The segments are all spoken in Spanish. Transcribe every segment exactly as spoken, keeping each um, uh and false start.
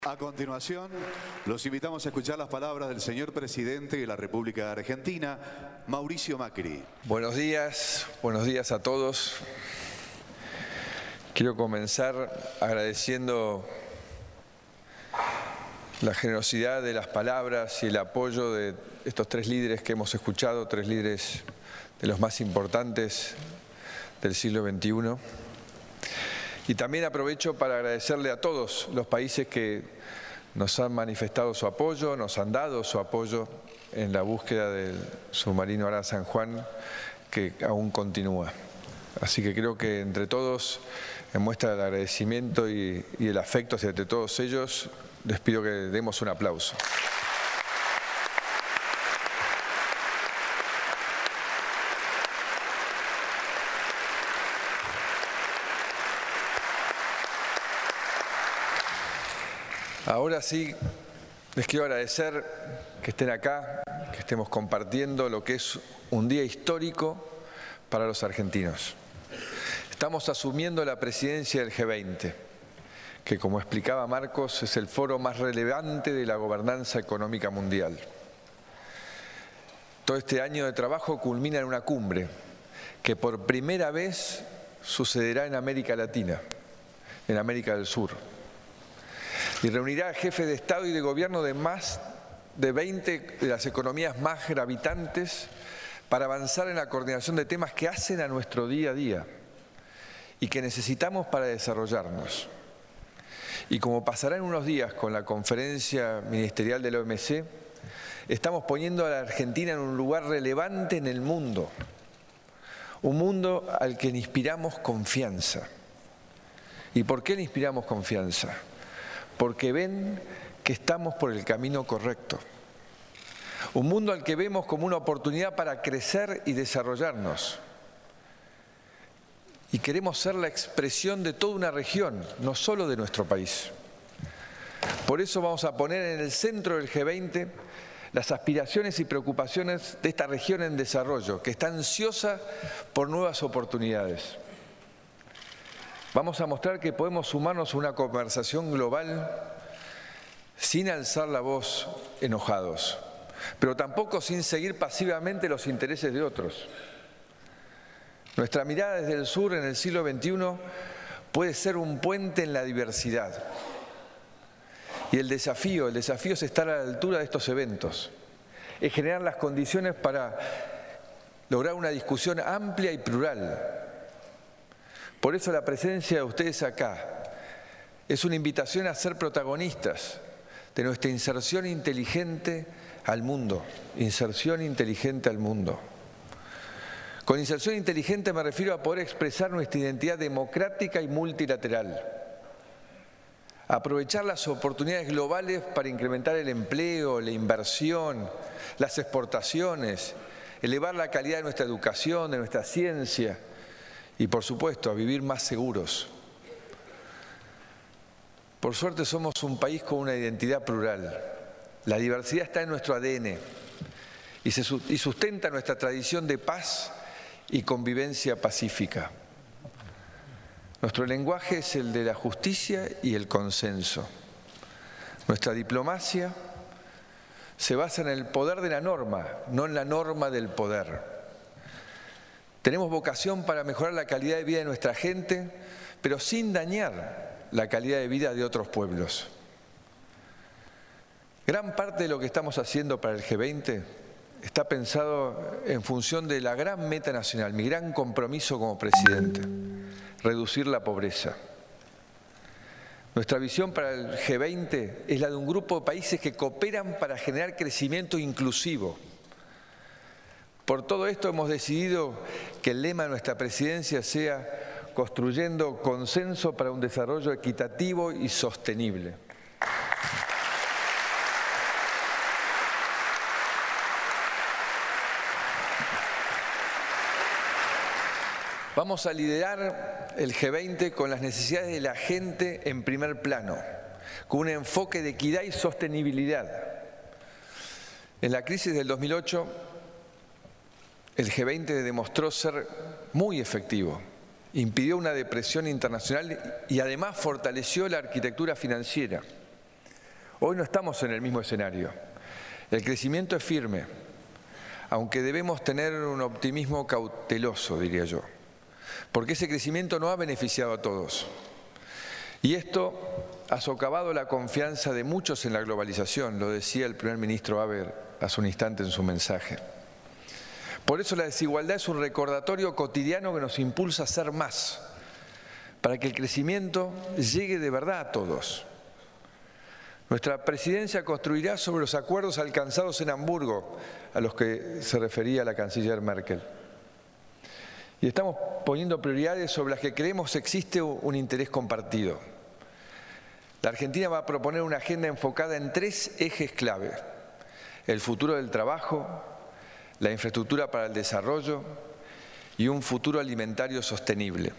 A continuación, los invitamos a escuchar las palabras del señor presidente de la República de Argentina, Mauricio Macri. Buenos días, buenos días a todos. Quiero comenzar agradeciendo la generosidad de las palabras y el apoyo de estos tres líderes que hemos escuchado, tres líderes de los más importantes del siglo veintiuno. Y también aprovecho para agradecerle a todos los países que nos han manifestado su apoyo, nos han dado su apoyo en la búsqueda del submarino Ara San Juan, que aún continúa. Así que creo que entre todos, en muestra del agradecimiento y, y el afecto hacia entre todos ellos, les pido que demos un aplauso. Ahora sí, les quiero agradecer que estén acá, que estemos compartiendo lo que es un día histórico para los argentinos. Estamos asumiendo la presidencia del G veinte, que como explicaba Marcos, es el foro más relevante de la gobernanza económica mundial. Todo este año de trabajo culmina en una cumbre que por primera vez sucederá en América Latina, en América del Sur. Y reunirá a jefes de Estado y de Gobierno de más de veinte de las economías más gravitantes para avanzar en la coordinación de temas que hacen a nuestro día a día y que necesitamos para desarrollarnos. Y como pasará en unos días con la conferencia ministerial de la O M C, estamos poniendo a la Argentina en un lugar relevante en el mundo, un mundo al que le inspiramos confianza. ¿Y por qué le inspiramos confianza? Porque ven que estamos por el camino correcto. Un mundo al que vemos como una oportunidad para crecer y desarrollarnos. Y queremos ser la expresión de toda una región, no solo de nuestro país. Por eso vamos a poner en el centro del G veinte las aspiraciones y preocupaciones de esta región en desarrollo, que está ansiosa por nuevas oportunidades. Vamos a mostrar que podemos sumarnos a una conversación global sin alzar la voz enojados, pero tampoco sin seguir pasivamente los intereses de otros. Nuestra mirada desde el sur en el siglo veintiuno puede ser un puente en la diversidad. Y el desafío, el desafío es estar a la altura de estos eventos, es generar las condiciones para lograr una discusión amplia y plural. Por eso la presencia de ustedes acá es una invitación a ser protagonistas de nuestra inserción inteligente al mundo, inserción inteligente al mundo. Con inserción inteligente me refiero a poder expresar nuestra identidad democrática y multilateral, aprovechar las oportunidades globales para incrementar el empleo, la inversión, las exportaciones, elevar la calidad de nuestra educación, de nuestra ciencia, y por supuesto, a vivir más seguros. Por suerte somos un país con una identidad plural. La diversidad está en nuestro A D N y, se, y sustenta nuestra tradición de paz y convivencia pacífica. Nuestro lenguaje es el de la justicia y el consenso. Nuestra diplomacia se basa en el poder de la norma, no en la norma del poder. Tenemos vocación para mejorar la calidad de vida de nuestra gente, pero sin dañar la calidad de vida de otros pueblos. Gran parte de lo que estamos haciendo para el G veinte está pensado en función de la gran meta nacional, mi gran compromiso como presidente, reducir la pobreza. Nuestra visión para el G veinte es la de un grupo de países que cooperan para generar crecimiento inclusivo. Por todo esto hemos decidido que el lema de nuestra presidencia sea construyendo consenso para un desarrollo equitativo y sostenible. Vamos a liderar el G veinte con las necesidades de la gente en primer plano, con un enfoque de equidad y sostenibilidad. En la crisis del dos mil ocho, el G veinte demostró ser muy efectivo. impidió una depresión internacional y además fortaleció la arquitectura financiera. Hoy no estamos en el mismo escenario. El crecimiento es firme, aunque debemos tener un optimismo cauteloso, diría yo, porque ese crecimiento no ha beneficiado a todos. Y esto ha socavado la confianza de muchos en la globalización, lo decía el primer ministro Haber hace un instante en su mensaje. Por eso la desigualdad es un recordatorio cotidiano que nos impulsa a hacer más, para que el crecimiento llegue de verdad a todos. Nuestra presidencia construirá sobre los acuerdos alcanzados en Hamburgo, a los que se refería la canciller Merkel. Y estamos poniendo prioridades sobre las que creemos existe un interés compartido. La Argentina va a proponer una agenda enfocada en tres ejes clave: el futuro del trabajo, la infraestructura para el desarrollo y un futuro alimentario sostenible.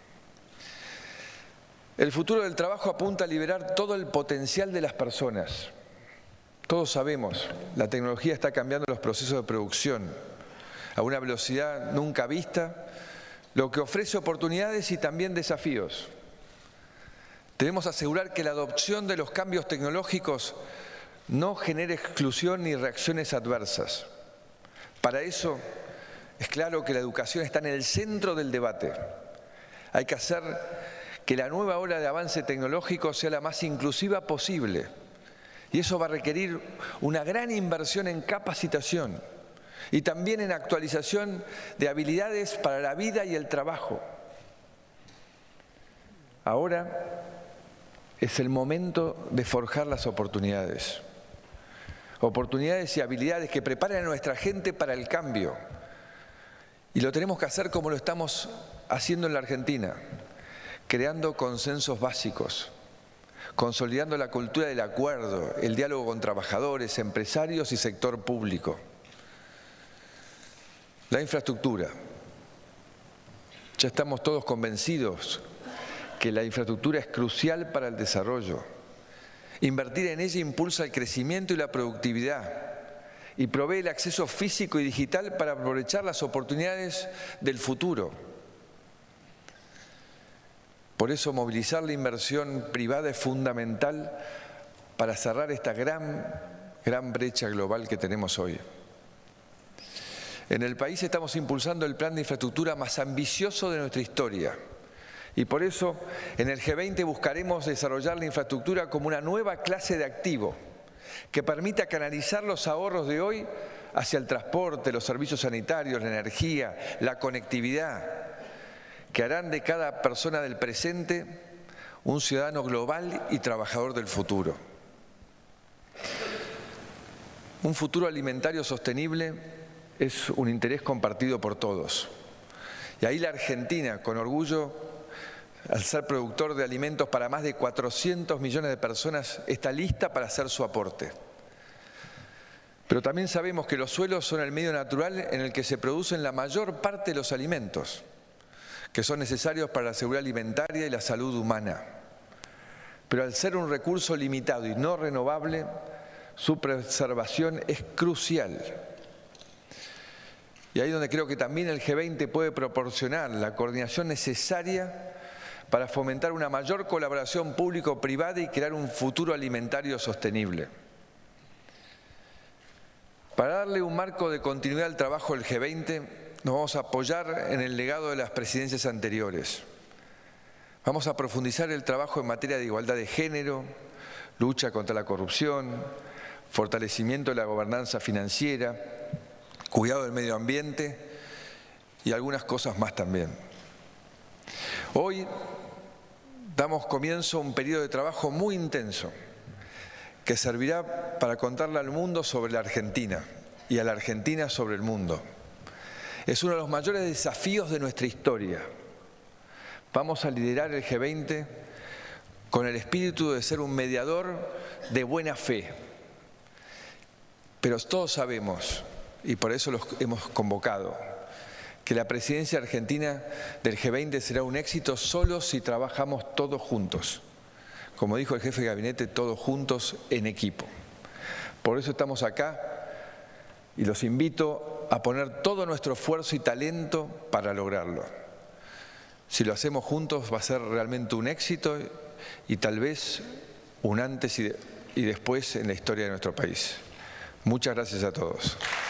El futuro del trabajo apunta a liberar todo el potencial de las personas. Todos sabemos, la tecnología está cambiando los procesos de producción a una velocidad nunca vista, lo que ofrece oportunidades y también desafíos. Debemos asegurar que la adopción de los cambios tecnológicos no genere exclusión ni reacciones adversas. Para eso, es claro que la educación está en el centro del debate. Hay que hacer que la nueva ola de avance tecnológico sea la más inclusiva posible. Y eso va a requerir una gran inversión en capacitación y también en actualización de habilidades para la vida y el trabajo. Ahora es el momento de forjar las oportunidades. Oportunidades y habilidades que preparen a nuestra gente para el cambio. Y lo tenemos que hacer como lo estamos haciendo en la Argentina, creando consensos básicos, consolidando la cultura del acuerdo, el diálogo con trabajadores, empresarios y sector público. La infraestructura. Ya estamos todos convencidos que la infraestructura es crucial para el desarrollo. Invertir en ella impulsa el crecimiento y la productividad y provee el acceso físico y digital para aprovechar las oportunidades del futuro. Por eso movilizar la inversión privada es fundamental para cerrar esta gran, gran brecha global que tenemos hoy. En el país estamos impulsando el plan de infraestructura más ambicioso de nuestra historia. Y por eso, en el G veinte buscaremos desarrollar la infraestructura como una nueva clase de activo que permita canalizar los ahorros de hoy hacia el transporte, los servicios sanitarios, la energía, la conectividad, que harán de cada persona del presente un ciudadano global y trabajador del futuro. Un futuro alimentario sostenible es un interés compartido por todos. Y ahí la Argentina, con orgullo, al ser productor de alimentos para más de cuatrocientos millones de personas, está lista para hacer su aporte. Pero también sabemos que los suelos son el medio natural en el que se producen la mayor parte de los alimentos, que son necesarios para la seguridad alimentaria y la salud humana. Pero al ser un recurso limitado y no renovable, su preservación es crucial. Y ahí es donde creo que también el G veinte puede proporcionar la coordinación necesaria para fomentar una mayor colaboración público-privada y crear un futuro alimentario sostenible. Para darle un marco de continuidad al trabajo del G veinte, nos vamos a apoyar en el legado de las presidencias anteriores. Vamos a profundizar el trabajo en materia de igualdad de género, lucha contra la corrupción, fortalecimiento de la gobernanza financiera, cuidado del medio ambiente y algunas cosas más también. Hoy damos comienzo a un periodo de trabajo muy intenso que servirá para contarle al mundo sobre la Argentina y a la Argentina sobre el mundo. Es uno de los mayores desafíos de nuestra historia. Vamos a liderar el G veinte con el espíritu de ser un mediador de buena fe. Pero todos sabemos, y por eso los hemos convocado, que la presidencia argentina del G veinte será un éxito solo si trabajamos todos juntos. Como dijo el jefe de gabinete, todos juntos en equipo. Por eso estamos acá y los invito a poner todo nuestro esfuerzo y talento para lograrlo. Si lo hacemos juntos va a ser realmente un éxito y tal vez un antes y, de, y después en la historia de nuestro país. Muchas gracias a todos.